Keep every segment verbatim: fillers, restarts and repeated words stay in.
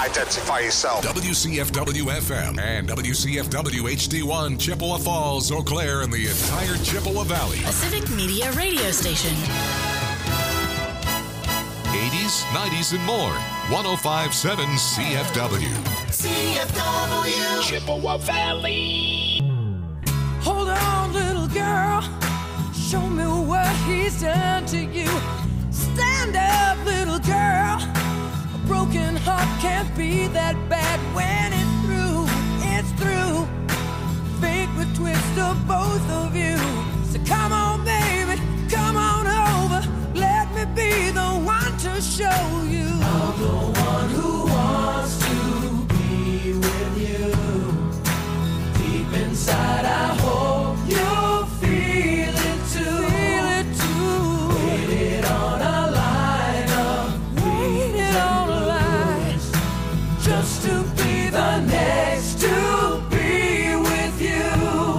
identify yourself. W C F W F M and W C F W H D one, Chippewa Falls, Eau Claire, and the entire Chippewa Valley. A Civic Media radio station. eighties, nineties, and more. one oh five point seven C F W. C F W. Chippewa Valley. Hold on, little girl. Show me what he's done to you. Stand up, little girl. A broken heart can't be that bad when it's through. It's through. Fate would twist of both of you. So come on, baby, come on over. Let me be the one to show you. I'm the one who wants to be with you. Deep inside, I hope you feel it too. Feel it too. Waited on a line of waited on a line just to be the next to be with you.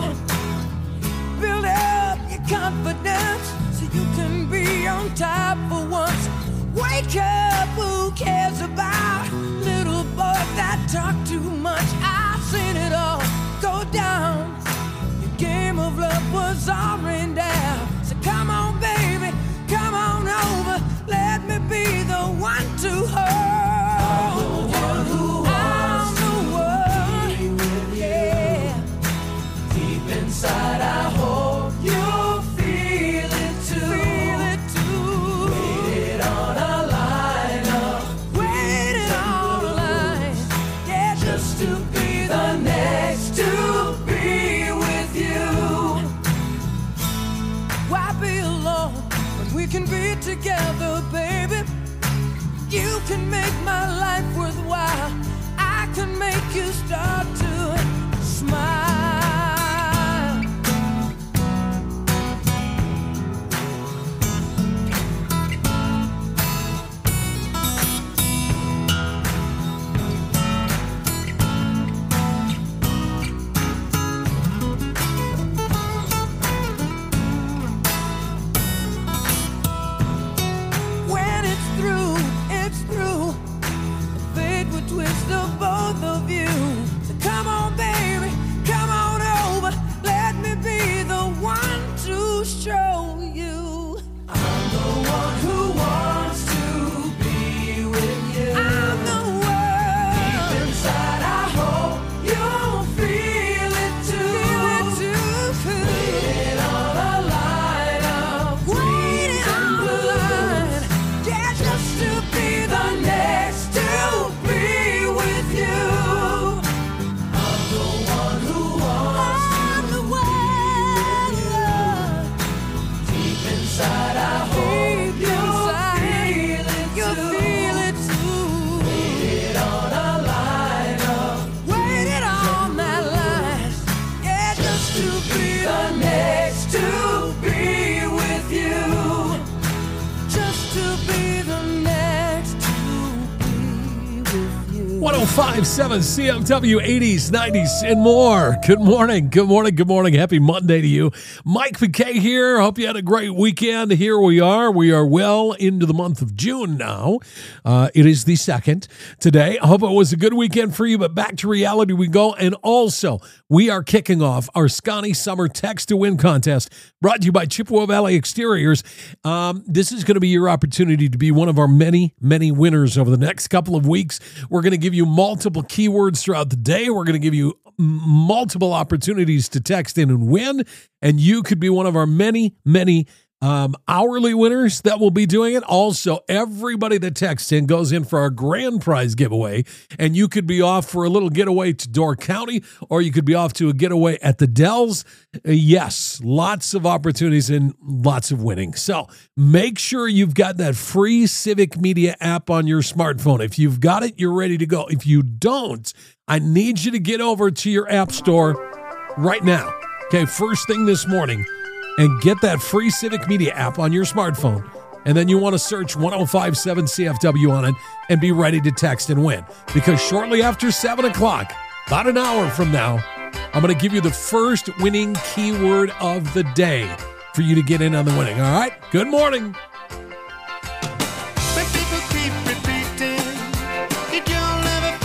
Build up your confidence so you can be on top for once. Wake up, who cares about little boys that talk too much? I've seen it all go down. Your game of love was all rained down. So come on, baby, come on over. Let me be the one to hold you. I'm the one who wants to be with you. Yeah. Deep inside, I hope you feel it too. Feel it too. Waited on a line up. Waited on a line. Yeah, just to be the next to be with you. Why be alone when we can be together, baby? You can make my life worthwhile. I can make you start to smile. When it's through, it's through. Fate would twist of both of you. So come on, baby, come on over. Let me be the one to show you. I'm the one who wants to be with you. I'm the one. Deep inside, I hope you'll feel it too. Feel it too. Waiting on a line of waiting on a line. Yeah, just to be the next to be with you. I'm the one who wants I'm the one. Deep inside, I hope you feel it you too. Feel it too. Waited on a line of waited on that line. Yeah, just to be the next to be with you. Just to be the next to be with you. one oh five point seven C F W, eighties, nineties, and more. Good morning, good morning, good morning. Happy Monday to you. Mike McKay here. Hope you had a great weekend. Here we are. We are well into the month of June now. Uh, it is the second today. I hope it was a good weekend for you, but back to reality we go. And also, we are kicking off our Scotty Summer Text to Win contest brought to you by Chippewa Valley Exteriors. Um, this is going to be your opportunity to be one of our many, many winners over the next couple of weeks. We're going to give you multiple keywords throughout the day. We're going to give you m- multiple opportunities to text in and win, and you could be one of our many, many um, hourly winners that will be doing it. Also, everybody that texts in goes in for our grand prize giveaway, and you could be off for a little getaway to Door County, or you could be off to a getaway at the Dells. Uh, yes, lots of opportunities and lots of winning. So make sure you've got that free Civic Media app on your smartphone. If you've got it, you're ready to go. If you don't, I need you to get over to your app store right now. Okay, first thing this morning, and get that free Civic Media app on your smartphone. And then you want to search one oh five point seven C F W on it and be ready to text and win. Because shortly after seven o'clock, about an hour from now, I'm going to give you the first winning keyword of the day for you to get in on the winning. All right? Good morning. But people keep repeating, it you'll never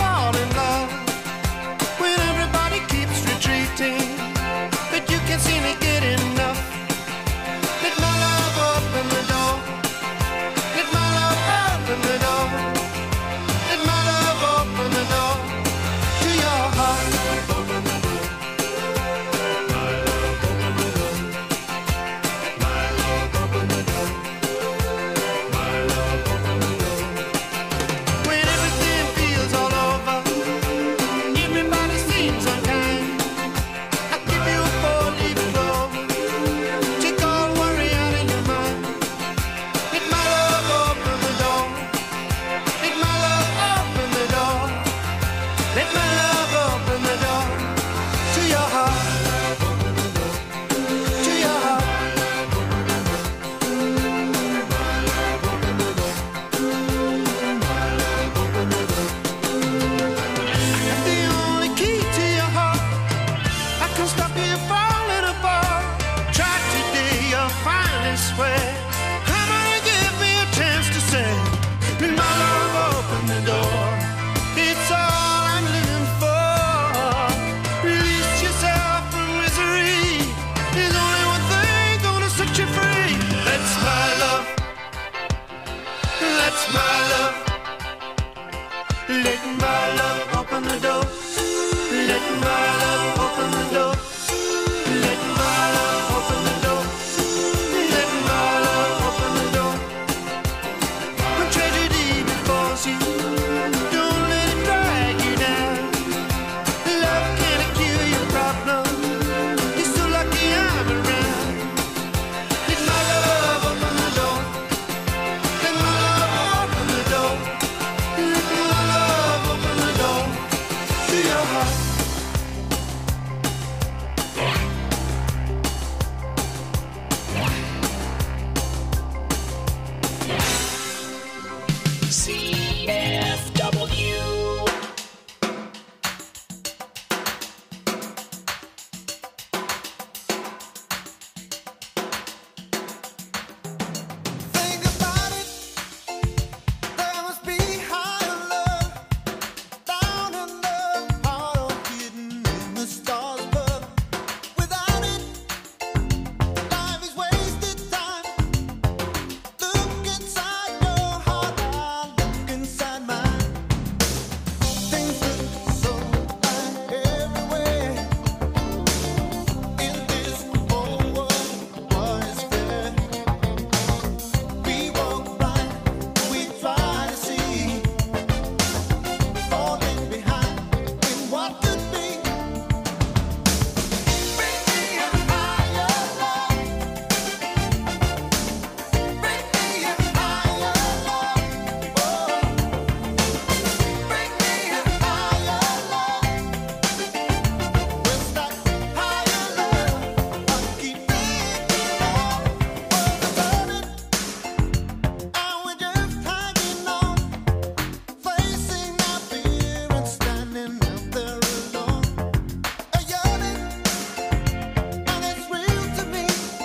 Let my love open the door. Let my love open the door. Let my love open the door. Let my love open the door. When tragedy befalls you, don't let it drag you down. Love can't cure your problem. You're so lucky I'm around. Let my love open the door. Let my love open the door. Let my love open the door to your heart. C F W. Think about it. There must be higher love down in the heart or hidden in the stars above. Without it, life is wasted time. Look inside your heart, I look inside mine. Things look so bad everywhere. In this whole world, what is fair? We walk blind, we try to see, falling behind in what could be. Bring me a higher love. Bring me a higher love. Oh, bring me a higher love. Where's that higher love? I keep thinking of words turning, and we're just hanging on, facing our fear and standing out there alone. A yearning, and it's real to me.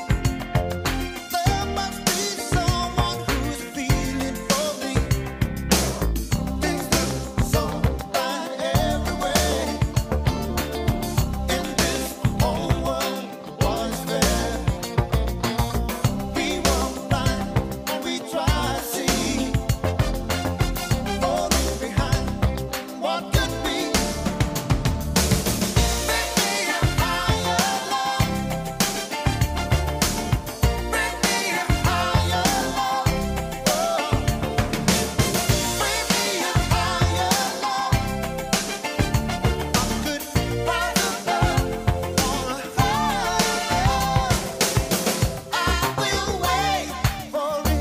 There must be someone who's feeling for me. Things look so bad everywhere. In this whole world, what is fair? We walk blind and we try to see, falling behind what could be. Bring me a higher love. Bring me a higher love. Oh, bring me a higher love. I could find a love on a higher. I will wait for it.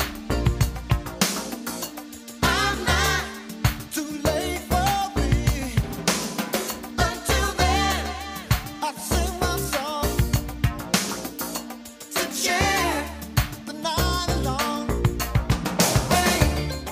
I'm not too late for it. Until then, I'll sing my song to share the night along. Hey.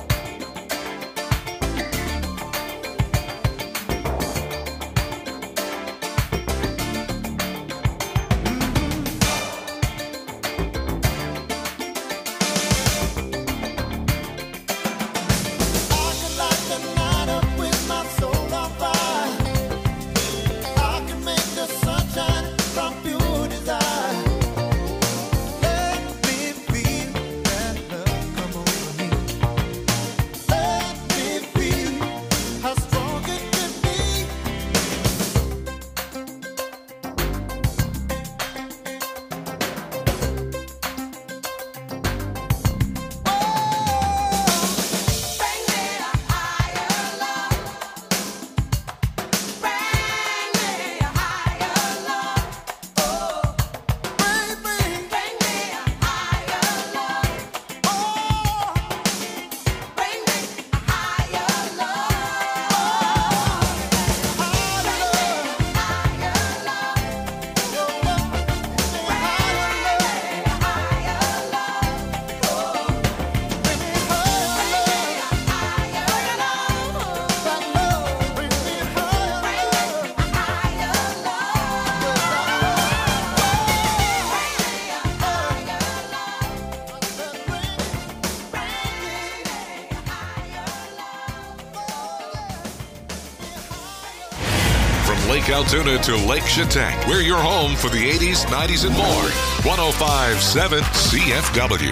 I could light the night up with my soul on fire. I can make the sunshine from pure desire. Let me feel that love come over me. Let me feel how strong it can be. Bring me a higher love. Bring me a higher love. Oh, bring, bring, bring me a higher love. Oh, bring me a higher love. Higher love, higher love. Oh, higher love, From Lake Altoona to Lake Chetek, we're your home for the eighties, nineties, and more. one oh five point seven C F W.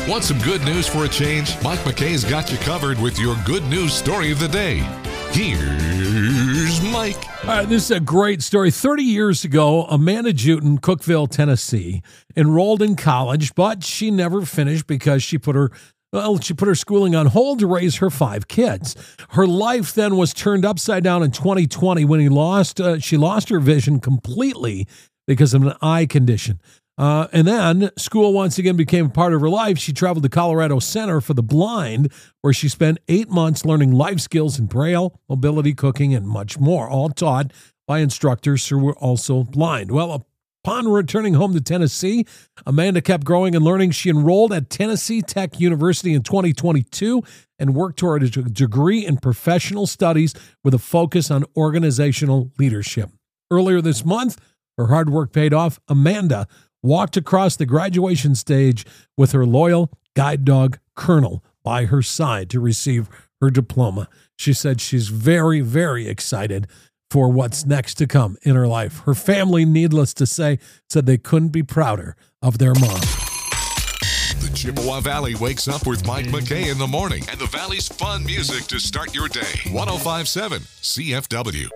Want some good news for a change? Mike McKay's got you covered with your good news story of the day. Here's Mike. All right, this is a great story. thirty years ago, Amanda Juten, Cookeville, Tennessee, enrolled in college, but she never finished because she put her Well, she put her schooling on hold to raise her five kids. Her life then was turned upside down in twenty twenty when he lost. Uh, she lost her vision completely because of an eye condition. Uh, and then school once again became a part of her life. She traveled to Colorado Center for the Blind, where she spent eight months learning life skills in Braille, mobility, cooking, and much more, all taught by instructors who were also blind. Well, upon returning home to Tennessee, Amanda kept growing and learning. She enrolled at Tennessee Tech University in twenty twenty-two and worked toward a degree in professional studies with a focus on organizational leadership. Earlier this month, her hard work paid off. Amanda walked across the graduation stage with her loyal guide dog, Colonel, by her side to receive her diploma. She said she's very, very excited for what's next to come in her life. Her family, needless to say, said they couldn't be prouder of their mom. The Chippewa Valley wakes up with Mike McKay in the morning and the Valley's fun music to start your day. one oh five point seven C F W.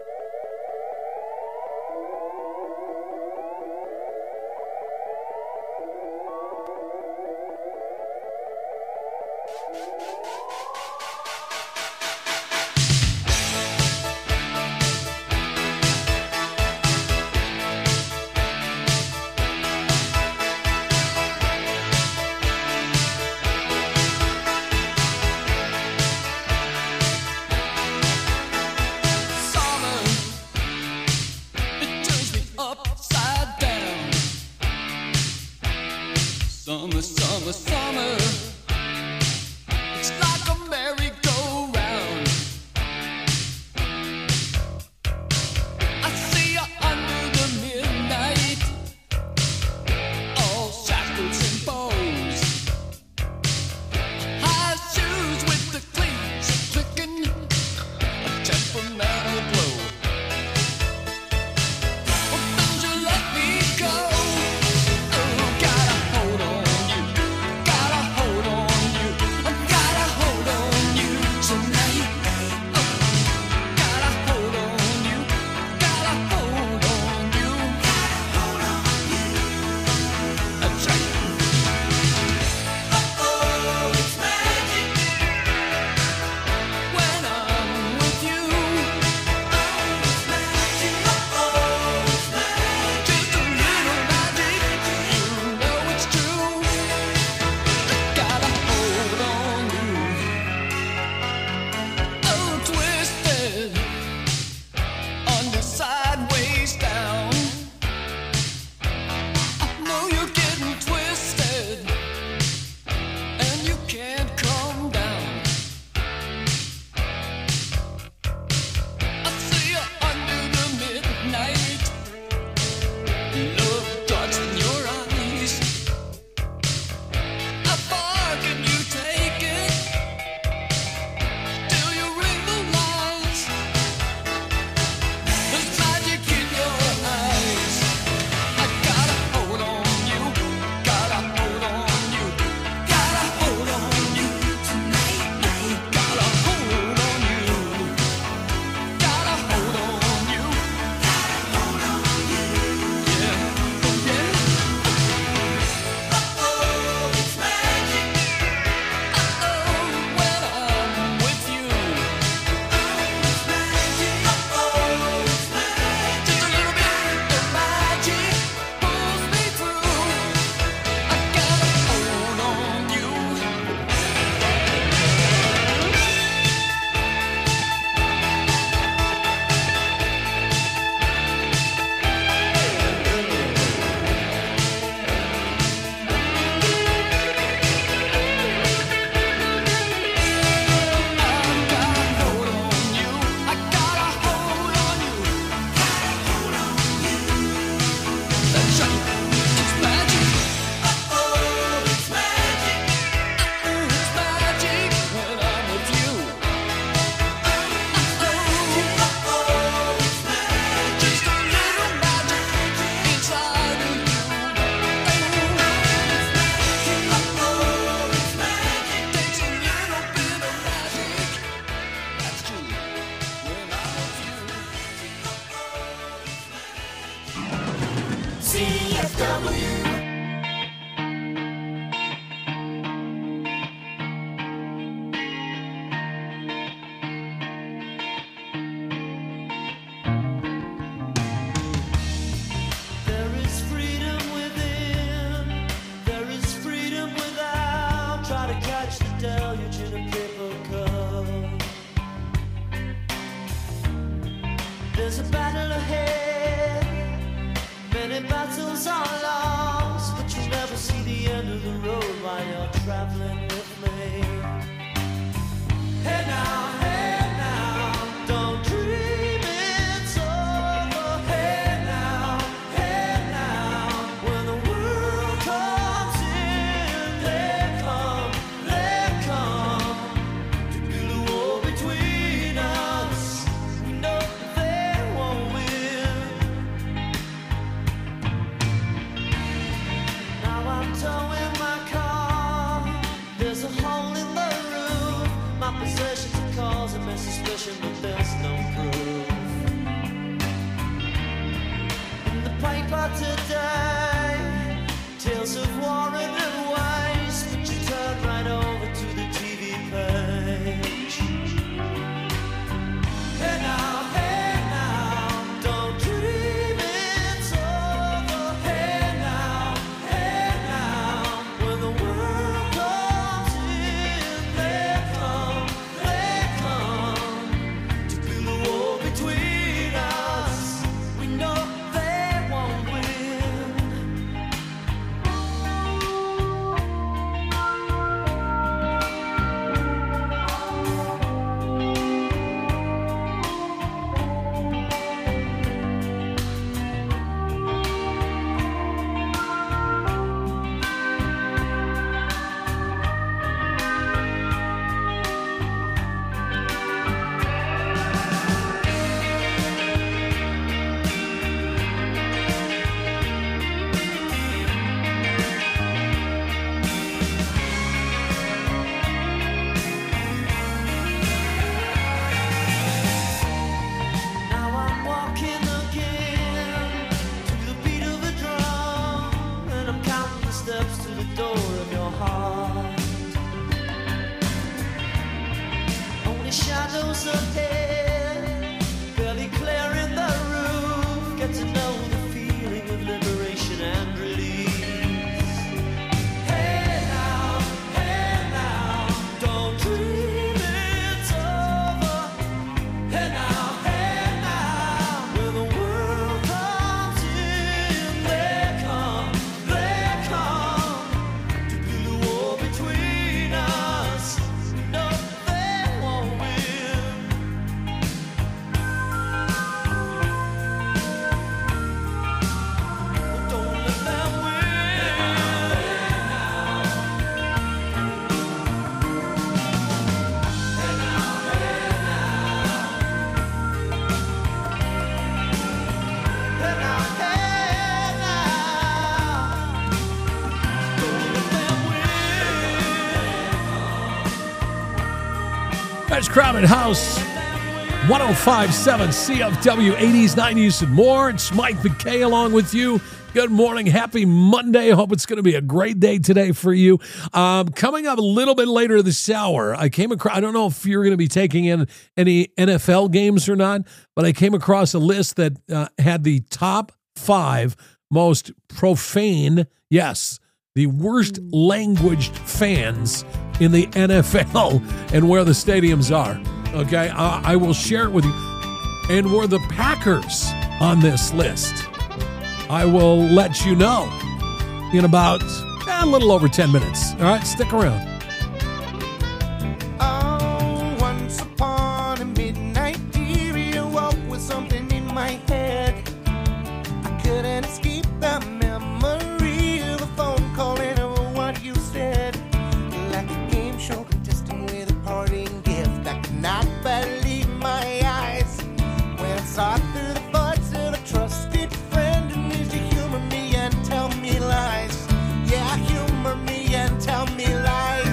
Summer C F W. There is freedom within, there is freedom without. Try to catch the deluge in a paper cup. There's a battle ahead, many battles are lost, but you never see the end of the road while you're traveling with me. Hey now, hey now, don't dream it's over. Hey now, hey now, when the world comes in, they come, they come to build a wall between us. We know they won't win. Now I'm towing my car. There's a hole in the roof. My possessions are causing me suspicion, but there's no proof. In the paper today, tales of war and waste, but you turn right over to the T V page. Hey now, hey now, don't dream it's over. Hey now, hey now, when the world comes in, they come, they come to build a wall between us. We know they won't win. Now I'm walking again to the beat of a drum, and I'm counting the steps to the door of your heart. Only shadows ahead, barely clearing the roof. Get to know the feeling of liberation and release. Hey now, hey now, don't dream it's over. Hey now, hey now, when the world comes in, they come, they come to build a wall between us. No, they won't win. Don't let them win. Hey now, hey now, don't let them win. That's Crowded House, one oh five point seven C F W, eighties, nineties, and more. It's Mike McKay along with you. Good morning. Happy Monday. Hope it's going to be a great day today for you. Um, coming up a little bit later this hour, I came across, I don't know if you're going to be taking in any N F L games or not, but I came across a list that uh, had the top five most profane, yes, the worst languaged fans in the N F L and where the stadiums are. Okay, I, I will share it with you. And were the Packers on this list? I will let you know in about eh, a little over ten minutes. All right, stick around. Oh, once upon a midnight dear, you woke with something in my head. I couldn't escape the memory of a phone call and of what you said. Like a game show contestant with a parting gift. I could not believe my eyes when I saw through the voice of a trusted friend who needs to humor me and tell me lies. Yeah, humor me and tell me lies.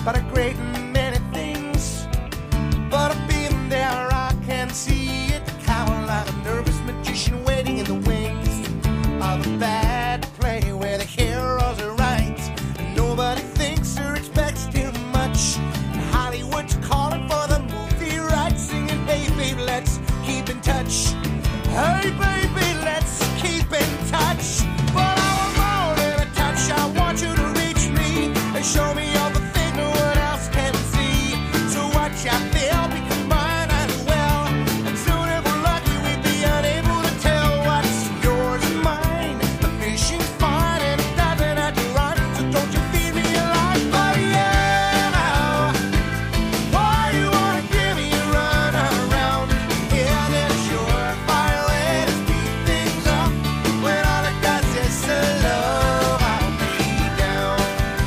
but a great many things. But I've been there, I can see it, cowering like a nervous magician waiting in the wings of a bad play where the heroes are right and nobody thinks or expects too much. And Hollywood's calling for the movie rights, singing, hey baby, let's keep in touch. Hey baby, let's keep in touch. But I want more than a touch, I want you to reach me and show me all the things no one else can see. So watch out there, because mine as well. And soon if we're lucky, we'd be unable to tell what's yours and mine. The fishing's fine and it doesn't have to run, so don't you feed me a line. But yeah, now, why you wanna give me a run around? Yeah, that's your fire, let us beat things up. When all it does is slow, I'll be down.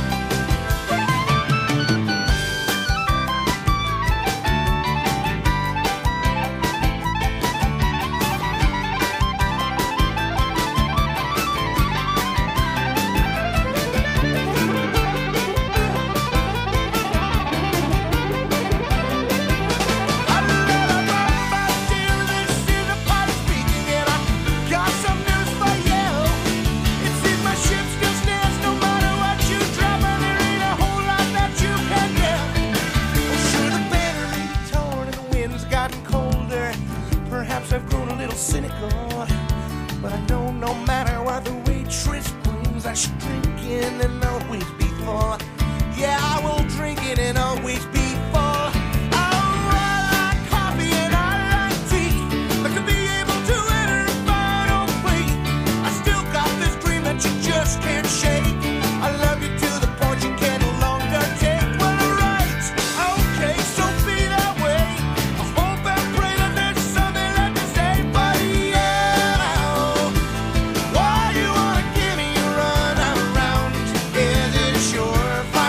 I've grown a little cynical, but I know no matter what the waitress brings, I should drink in and always be full. Yeah, I will drink it and always be full. Oh, I like coffee and I like tea, but to be able to enter a final plea, I still got this dream that you just can't shake. I love you to the point you can no longer take. Well, alright, okay, so be that way. I hope and pray that there's something left to say. But yeah, why you wanna give me a run around? Is it sure?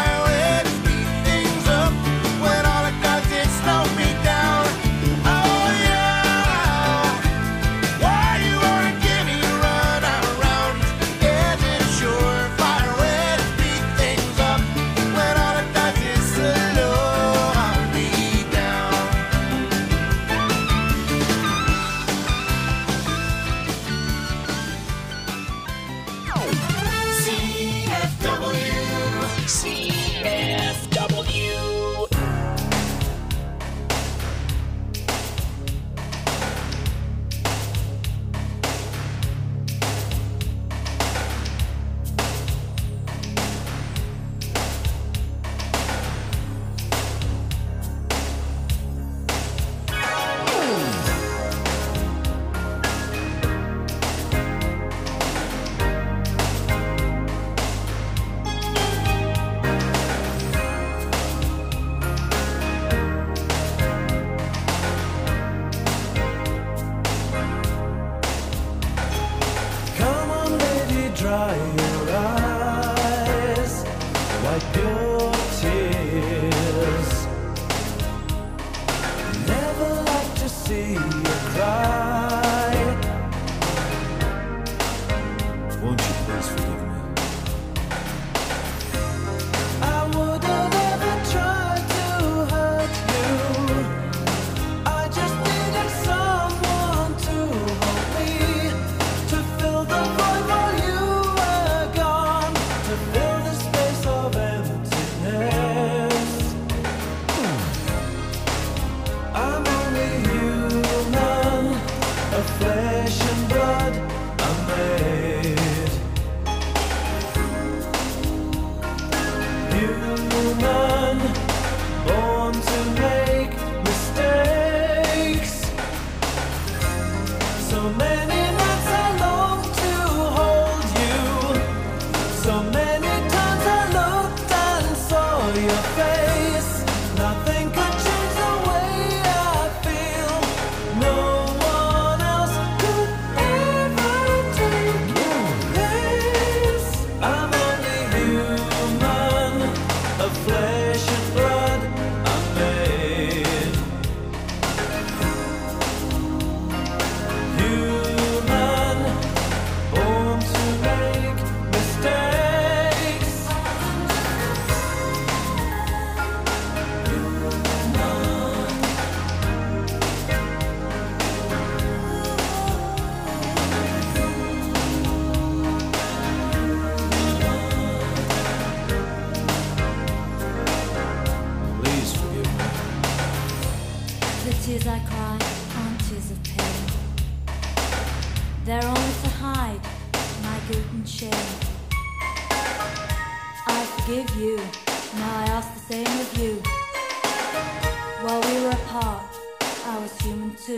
forgive you. Now I ask the same of you. While we were apart, I was human too.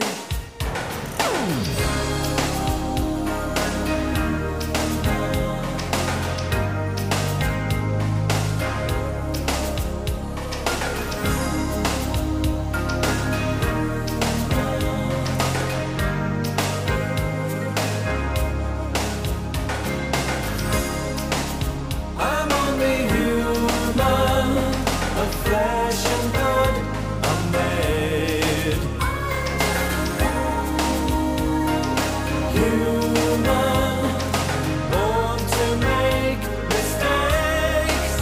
I'm only human, of flesh and blood, I'm made. Human, born to make mistakes.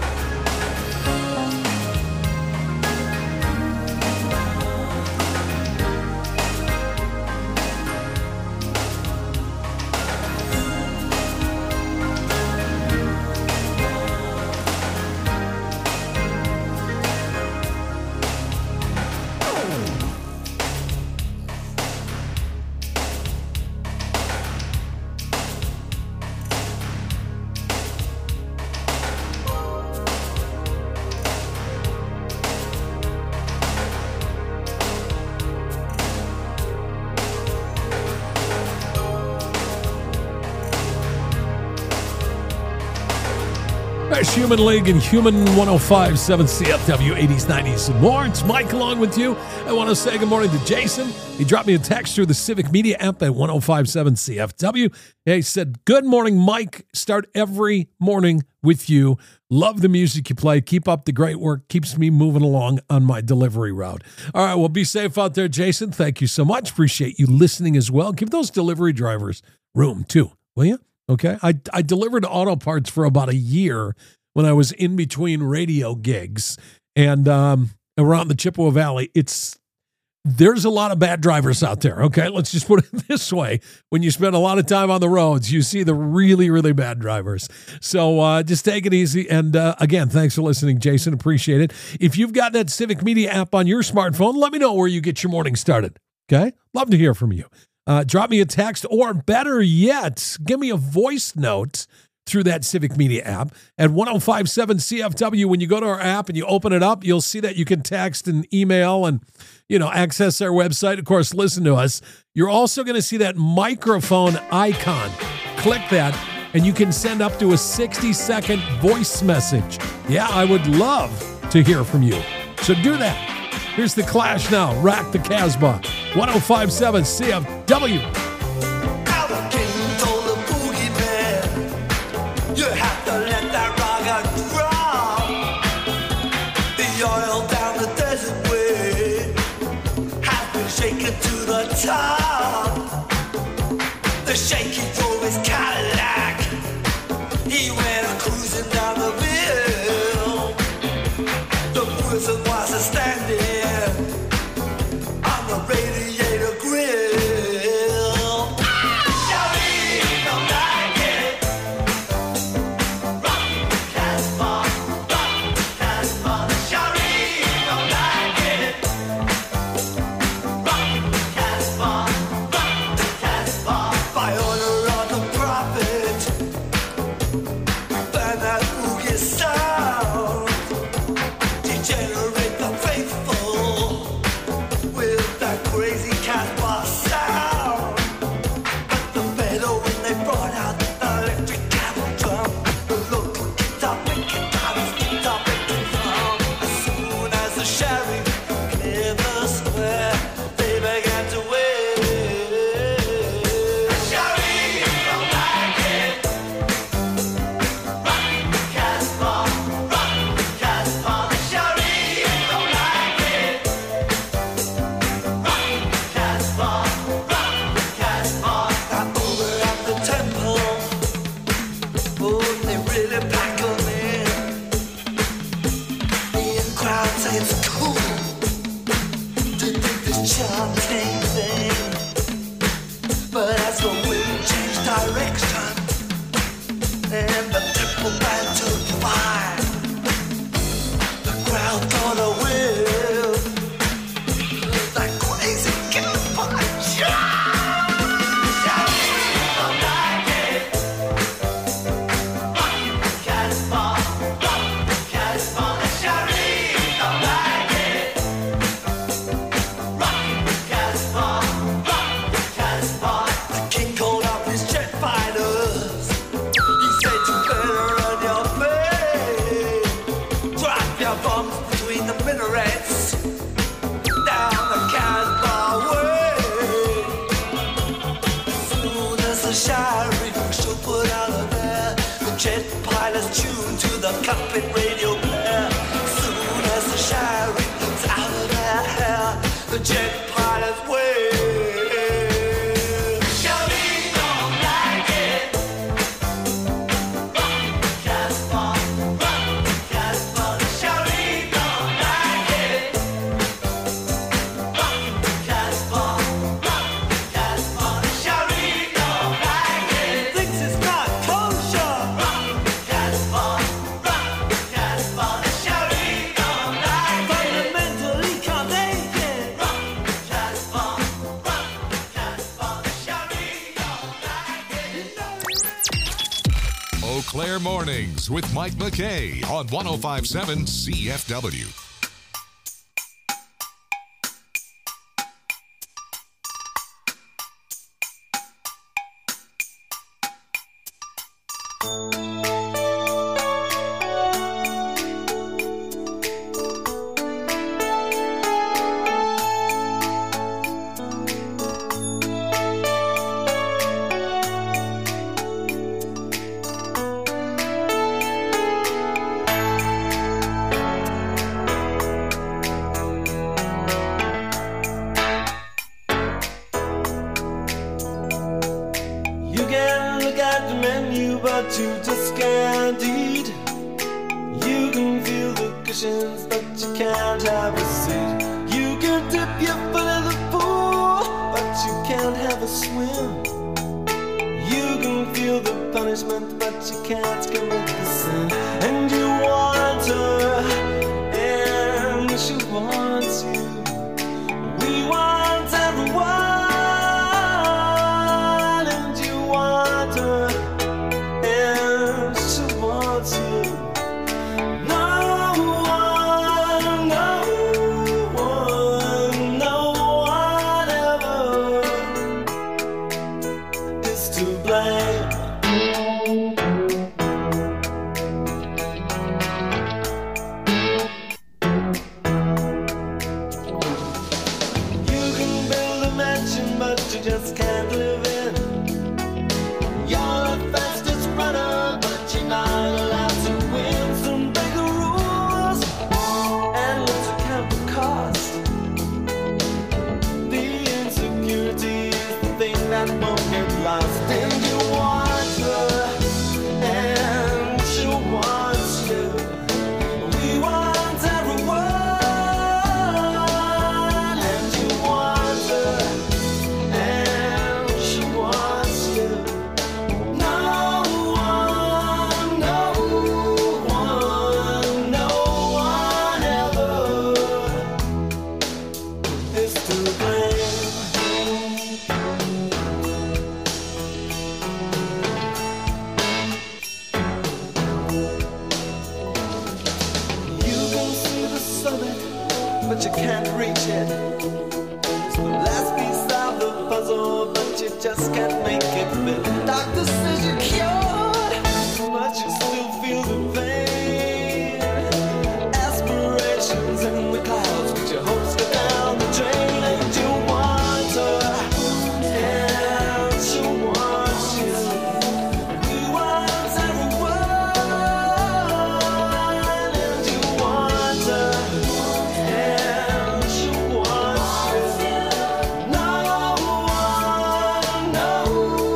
That's Human League and Human one oh five point seven C F W eighties, nineties, and more. It's Mike along with you. I want to say good morning to Jason. He dropped me a text through the Civic Media app at one oh five point seven C F W. He said, good morning, Mike. Start every morning with you. Love the music you play. Keep up the great work. Keeps me moving along on my delivery route. All right, well, be safe out there, Jason. Thank you so much. Appreciate you listening as well. Give those delivery drivers room, too, will you? Okay, I, I delivered auto parts for about a year when I was in between radio gigs and um, around the Chippewa Valley. It's there's a lot of bad drivers out there, okay? Let's just put it this way. When you spend a lot of time on the roads, you see the really, really bad drivers. So uh, just take it easy. And uh, again, thanks for listening, Jason. Appreciate it. If you've got that Civic Media app on your smartphone, let me know where you get your morning started, okay? Love to hear from you. Uh, drop me a text, or better yet, give me a voice note through that Civic Media app at one oh five point seven C F W. When you go to our app and you open it up, you'll see that you can text and email and, you know, access our website. Of course, listen to us. You're also going to see that microphone icon. Click that, and you can send up to a sixty second voice message. Yeah, I would love to hear from you. So do that. Here's The Clash now. Rack the Casbah. one oh five point seven C F W. Albert King told the boogie man, you have to let that rock drop. The oil down the desert way has been shaken to the top. The shaky drove his Cadillac. He went cruising down the bill. The person was a standing on the radiator grill. Shawty don't like it. Rock the Casbah, rock the Casbah. Shawty don't like it. Rock the Casbah, rock the Casbah. By order of the prophet, burn that boogie tuned to the cockpit radio player. Soon as the shy rings out of their hair, the jet pilot's way. Charlie don't like it. Run, Casper, run, Casper. Charlie don't like it. Run, Casper, run, Casper. Charlie don't like it. Thinks it's not kosher. Run, Casper, run, Casper. Charlie don't like it. Fundamentally can't take it. Run, Casper, run, Casper. Charlie don't like it. Eau Claire Mornings with Mike McKay on one oh five point seven C F W. You can look at the menu, but you just can't eat. You can feel the cushions, but you can't have a seat. You can dip your foot in the pool, but you can't have a swim. You can feel the punishment, but you can't commit the sin. And you want her, and she wants you. We want everyone. Just can't live in. You're the fastest runner, but you're not allowed to win. So break the rules and let's count the cost. The insecurity is the thing that won't get lost. And you want her, and she wants you. We want everyone, and you want her. But you can't reach it. It's the last piece of the puzzle, but you just can't make it fit. Doctor says you're cured, but you still feel the pain. Aspirations in the clouds, but your hopes go down the drain. And you want her, and she wants you. We want everyone, and you want her. No one, no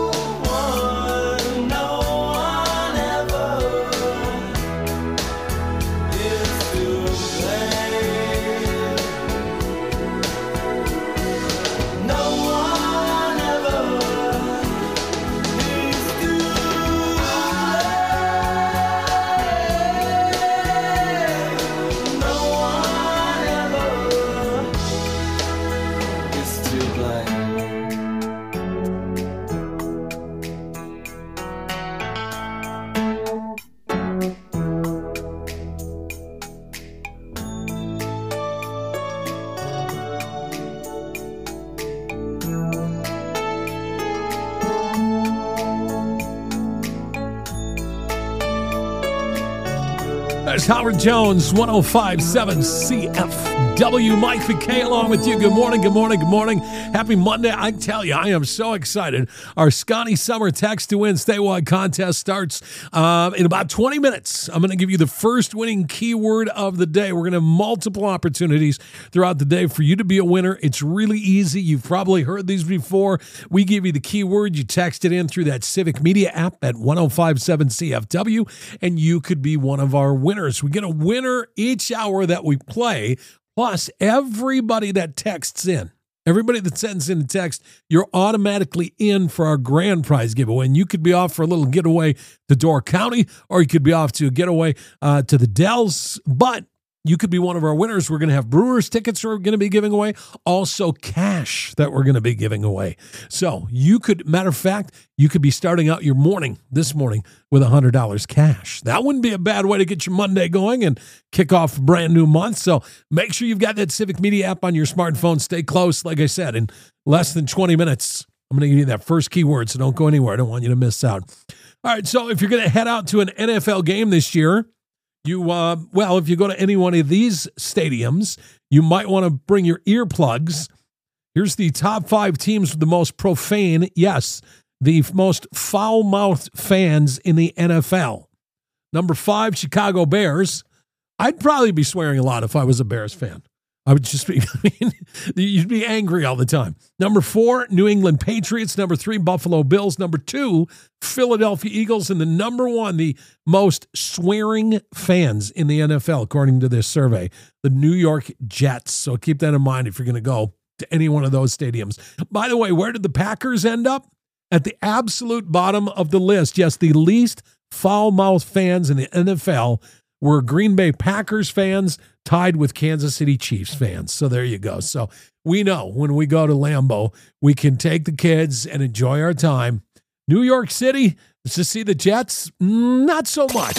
There's Howard Jones, one oh five point seven C F W. Mike McKay along with you. Good morning, good morning, good morning. Happy Monday. I tell you, I am so excited. Our Scotty Summer Text to Win statewide contest starts uh, in about twenty minutes. I'm going to give you the first winning keyword of the day. We're going to have multiple opportunities throughout the day for you to be a winner. It's really easy. You've probably heard these before. We give you the keyword. You text it in through that Civic Media app at one oh five point seven C F W, and you could be one of our winners. We get a winner each hour that we play, plus everybody that texts in. Everybody that sends in a text, you're automatically in for our grand prize giveaway. And you could be off for a little getaway to Door County, or you could be off to a getaway uh, to the Dells. But you could be one of our winners. We're going to have Brewers tickets we're going to be giving away. Also cash that we're going to be giving away. So you could, matter of fact, you could be starting out your morning this morning with one hundred dollars cash. That wouldn't be a bad way to get your Monday going and kick off a brand new month. So make sure you've got that Civic Media app on your smartphone. Stay close. Like I said, in less than twenty minutes, I'm going to give you that first keyword, so don't go anywhere. I don't want you to miss out. All right, so if you're going to head out to an N F L game this year, You, uh, well, if you go to any one of these stadiums, you might want to bring your earplugs. Here's the top five teams with the most profane, yes, the most foul-mouthed fans in the N F L. Number five, Chicago Bears. I'd probably be swearing a lot if I was a Bears fan. I would just be, I mean, you'd be angry all the time. Number four, New England Patriots. Number three, Buffalo Bills. Number two, Philadelphia Eagles. And the number one, the most swearing fans in the N F L, according to this survey, the New York Jets. So keep that in mind if you're going to go to any one of those stadiums. By the way, where did the Packers end up? At the absolute bottom of the list. Yes, the least foul-mouthed fans in the N F L were Green Bay Packers fans, tied with Kansas City Chiefs fans. So there you go. So we know when we go to Lambeau, we can take the kids and enjoy our time. New York City, to see the Jets, not so much.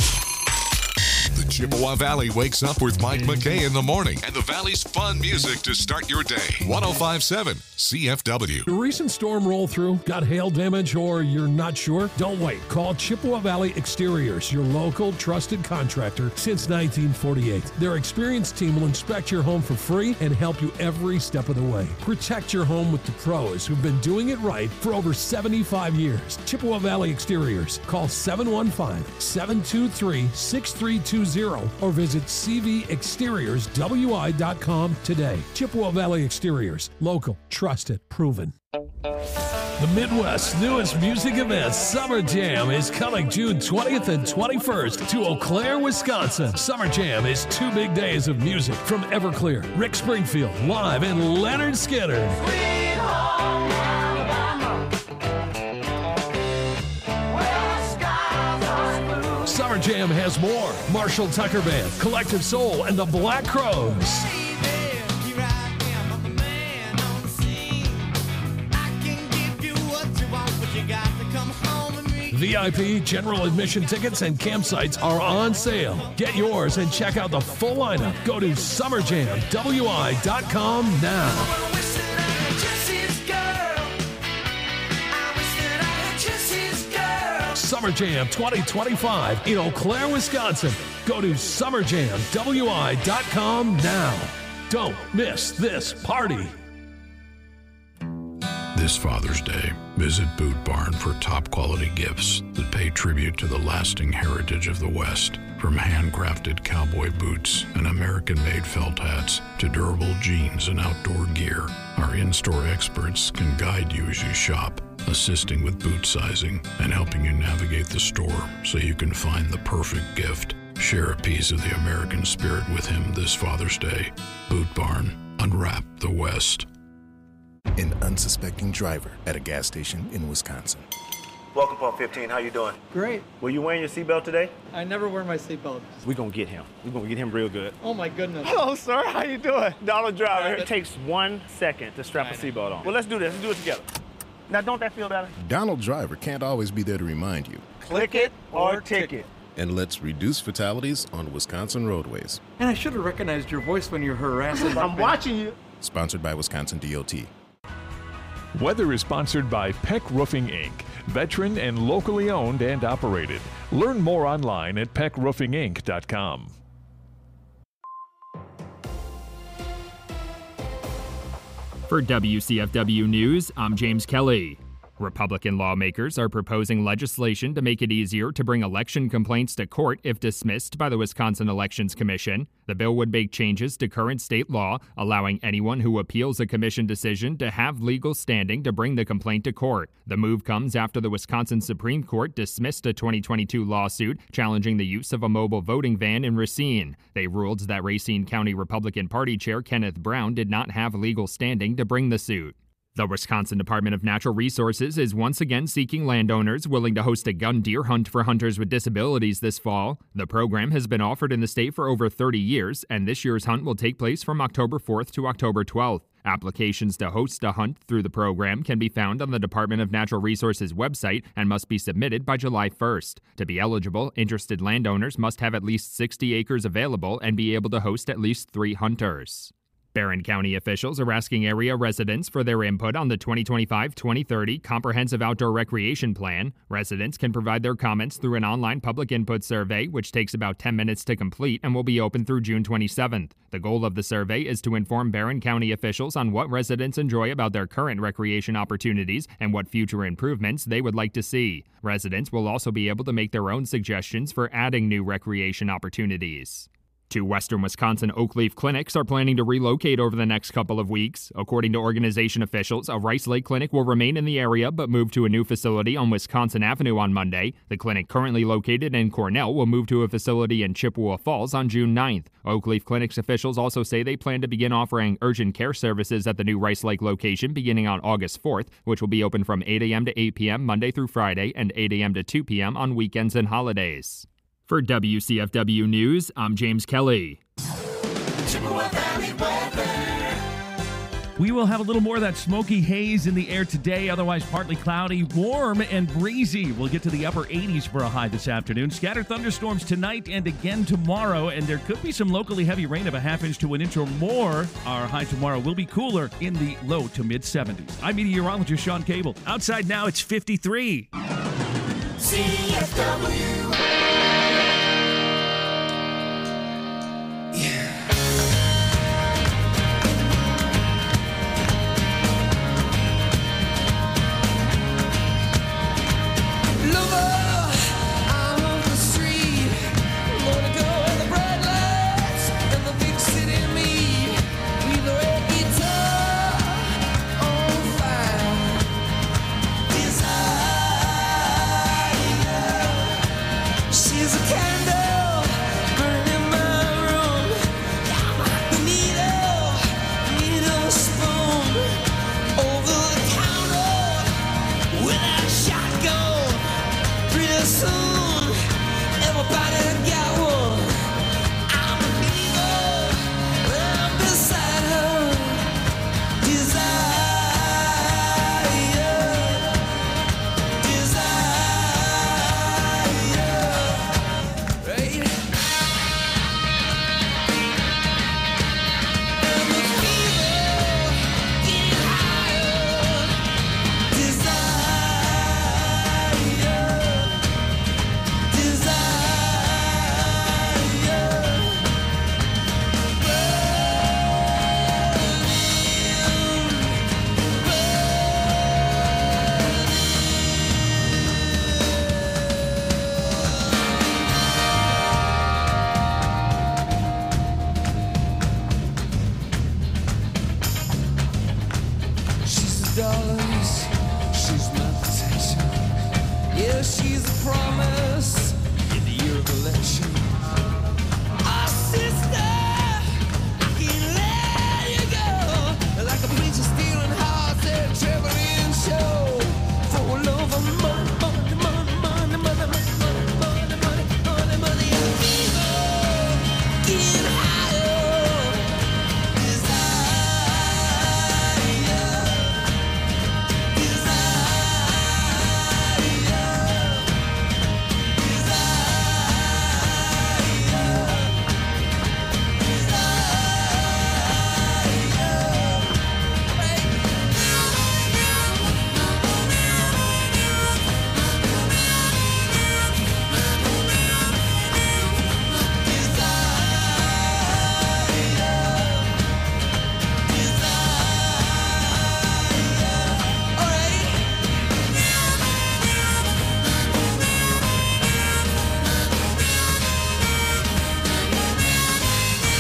The Chippewa Valley wakes up with Mike McKay in the morning and the Valley's fun music to start your day. one oh five point seven C F W. The recent storm roll through, got hail damage, or you're not sure? Don't wait. Call Chippewa Valley Exteriors, your local trusted contractor since nineteen forty-eight. Their experienced team will inspect your home for free and help you every step of the way. Protect your home with the pros who've been doing it right for over seventy-five years. Chippewa Valley Exteriors. Call seven one five, seven two three, six three two zero or visit c v exteriors w i dot com today. Chippewa Valley Exteriors. Local, trusted, proven. The Midwest's newest music event, Summer Jam, is coming June twentieth and twenty-first to Eau Claire, Wisconsin. Summer Jam is two big days of music from Everclear, Rick Springfield, live, and Leonard Skinner. Sweet home Alabama, where the skies are blue. Summer Jam has more. Marshall Tucker Band, Collective Soul, and the Black Crowes. V I P, general admission tickets, and campsites are on sale. Get yours and check out the full lineup. Go to summer jam w i dot com now. Summer Jam twenty twenty-five in Eau Claire, Wisconsin. Go to summer jam w i dot com now. Don't miss this party. This Father's Day, visit Boot Barn for top quality gifts that pay tribute to the lasting heritage of the West. From handcrafted cowboy boots and American-made felt hats to durable jeans and outdoor gear, our in-store experts can guide you as you shop, assisting with boot sizing and helping you navigate the store so you can find the perfect gift. Share a piece of the American spirit with him this Father's Day. Boot Barn, unwrap the West. An unsuspecting driver at a gas station in Wisconsin. Welcome, Pump fifteen. How you doing? Great. Were you wearing your seatbelt today? I never wear my seatbelt. We're going to get him. We're going to get him real good. Oh, my goodness. Hello, sir. How you doing? Donald Driver. It takes one second to strap a seatbelt on. Well, let's do this. Let's do it together. Now, don't that feel better? Donald Driver can't always be there to remind you. Click it or ticket. And let's reduce fatalities on Wisconsin roadways. And I should have recognized your voice when you're harassing. I'm watching you. Sponsored by Wisconsin D O T. Weather is sponsored by Peck Roofing, Incorporated, veteran and locally owned and operated. Learn more online at peck roofing inc dot com. For W C F W News, I'm James Kelly. Republican lawmakers are proposing legislation to make it easier to bring election complaints to court if dismissed by the Wisconsin Elections Commission. The bill would make changes to current state law, allowing anyone who appeals a commission decision to have legal standing to bring the complaint to court. The move comes after the Wisconsin Supreme Court dismissed a twenty twenty-two lawsuit challenging the use of a mobile voting van in Racine. They ruled that Racine County Republican Party Chair Kenneth Brown did not have legal standing to bring the suit. The Wisconsin Department of Natural Resources is once again seeking landowners willing to host a gun deer hunt for hunters with disabilities this fall. The program has been offered in the state for over thirty years, and this year's hunt will take place from October fourth to October twelfth. Applications to host a hunt through the program can be found on the Department of Natural Resources website and must be submitted by July first. To be eligible, interested landowners must have at least sixty acres available and be able to host at least three hunters. Barron County officials are asking area residents for their input on the twenty twenty-five twenty thirty Comprehensive Outdoor Recreation Plan. Residents can provide their comments through an online public input survey, which takes about ten minutes to complete and will be open through June twenty-seventh. The goal of the survey is to inform Barron County officials on what residents enjoy about their current recreation opportunities and what future improvements they would like to see. Residents will also be able to make their own suggestions for adding new recreation opportunities. Two western Wisconsin Oakleaf clinics are planning to relocate over the next couple of weeks. According to organization officials, a Rice Lake clinic will remain in the area but move to a new facility on Wisconsin Avenue on Monday. The clinic currently located in Cornell will move to a facility in Chippewa Falls on June ninth. Oakleaf Clinics officials also say they plan to begin offering urgent care services at the new Rice Lake location beginning on August fourth, which will be open from eight a.m. to eight p.m. Monday through Friday and eight a.m. to two p.m. on weekends and holidays. For W C F W News, I'm James Kelly. We will have a little more of that smoky haze in the air today, otherwise partly cloudy, warm and breezy. We'll get to the upper eighties for a high this afternoon. Scattered thunderstorms tonight and again tomorrow, and there could be some locally heavy rain of a half inch to an inch or more. Our high tomorrow will be cooler in the low to mid seventies. I'm meteorologist Sean Cable. Outside now, it's fifty-three. C F W.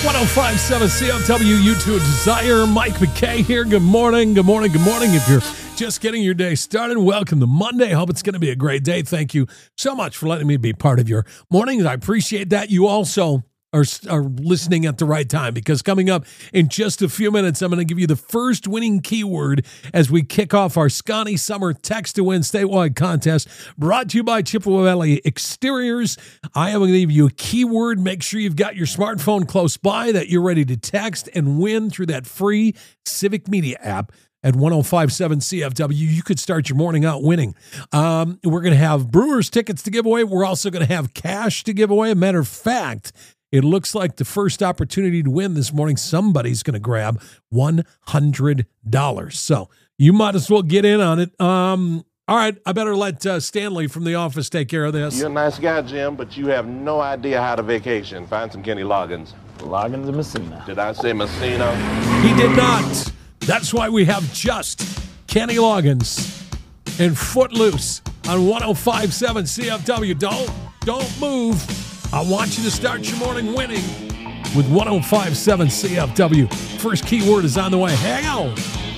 one oh five point seven C F W, You to a Desire. Mike McKay here. Good morning, good morning, good morning. If you're just getting your day started, welcome to Monday. Hope it's going to be a great day. Thank you so much for letting me be part of your mornings. I appreciate that. You also are, are listening at the right time, because coming up in just a few minutes, I'm going to give you the first winning keyword as we kick off our Scotty Summer Text to Win statewide contest, brought to you by Chippewa Valley Exteriors. I am going to give you a keyword. Make sure you've got your smartphone close by, that you're ready to text and win through that free Civic Media app at one oh five point seven C F W. You could start your morning out winning. Um, we're going to have Brewers tickets to give away. We're also going to have cash to give away. A matter of fact, it looks like the first opportunity to win this morning, somebody's going to grab one hundred dollars. So you might as well get in on it. Um, all right, I better let uh, Stanley from the office take care of this. You're a nice guy, Jim, but you have no idea how to vacation. Find some Kenny Loggins. Loggins and Messina. Did I say Messina? He did not. That's why we have just Kenny Loggins and Footloose on one oh five point seven C F W. Don't, don't move. I want you to start your morning winning with one oh five point seven C F W. First keyword is on the way. Hang on.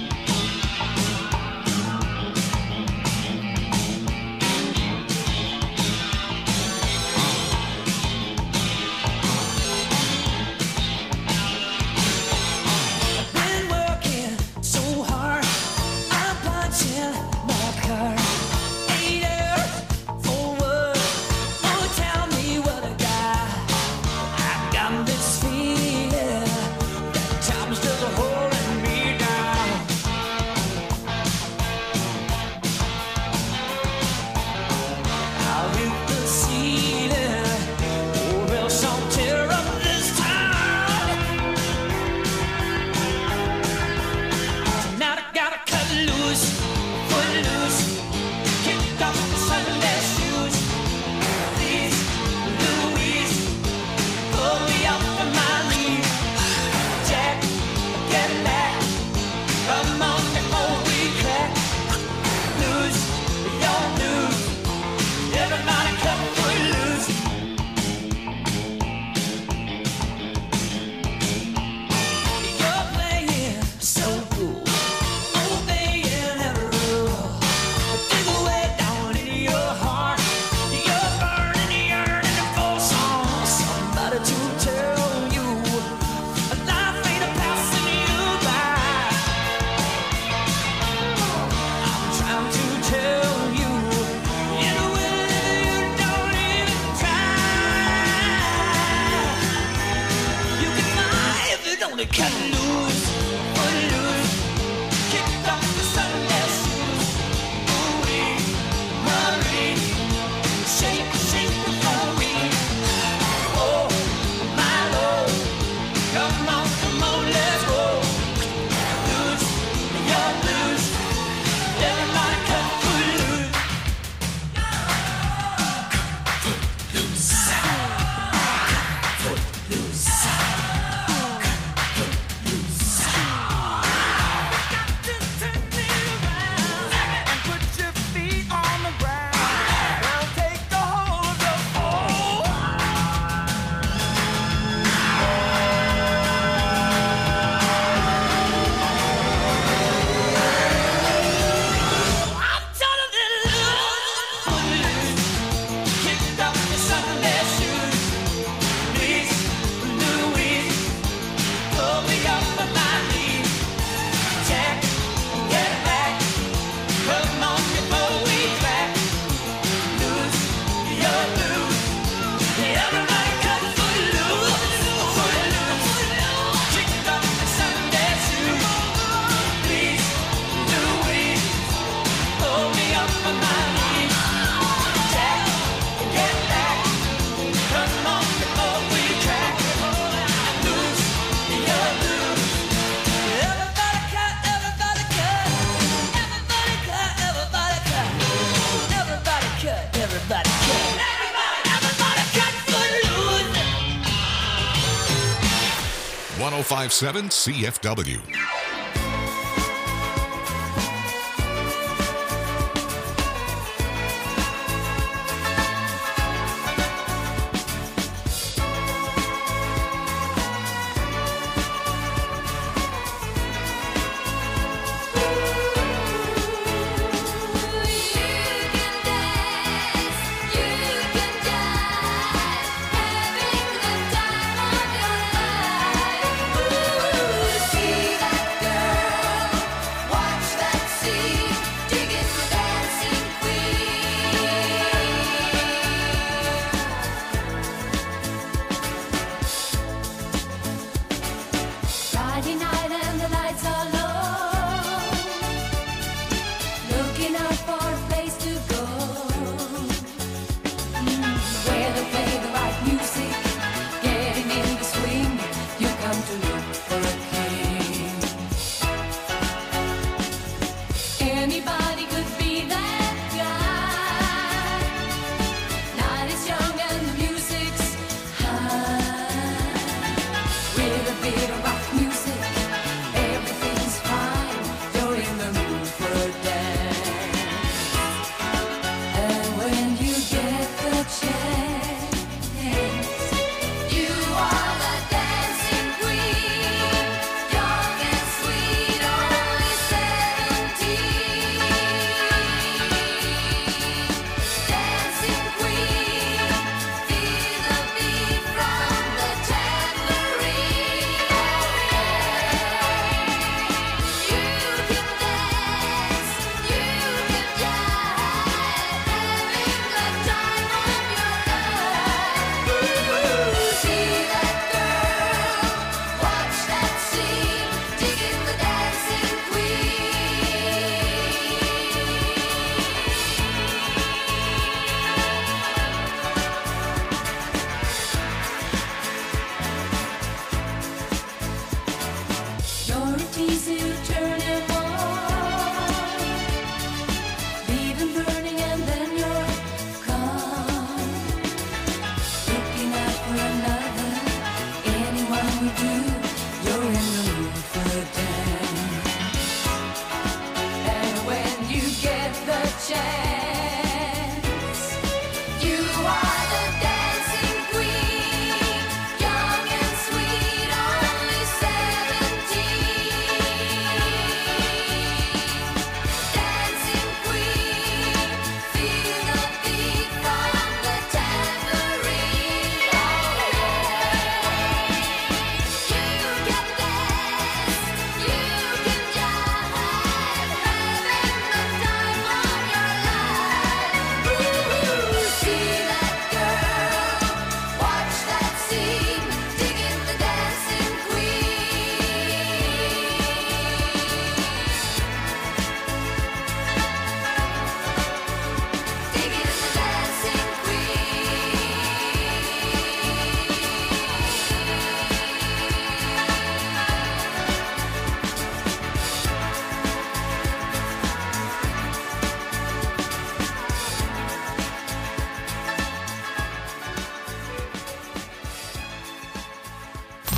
Been working so hard, I'm punching my card. Eight hours for work. Oh, tell me what I got. I got this feeling that time's just holding me down. I'll hit the ceiling, or else I'll tear up this town. Tonight I gotta cut loose, foot loose, kick off the Sunday shoes. Please, Louise, pull me up from my knees. Jack, get back, come on before we crack. Lose, your news, everybody cut foot loose. You're playing so cool, obeying every rule. Dig away down in your heart, you're burning, yearning for some somebody to tell you life ain't a passing you by. I'm trying to tell you in a way you don't even try. You can fly if you don't cut loose, foot loose, kick off the Sunday shoes. Ooh-wee, Marie, shake, shake before we. Oh, my Lord, come on, come on, let's go. Loose, you're loose, everybody cut foot loose. Loose, foot loose. one oh five point seven C F W.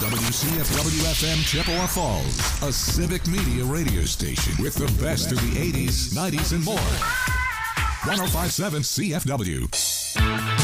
W C F W F M Chippewa Falls, a civic media radio station with the best of the eighties, nineties, and more. one oh five point seven C F W.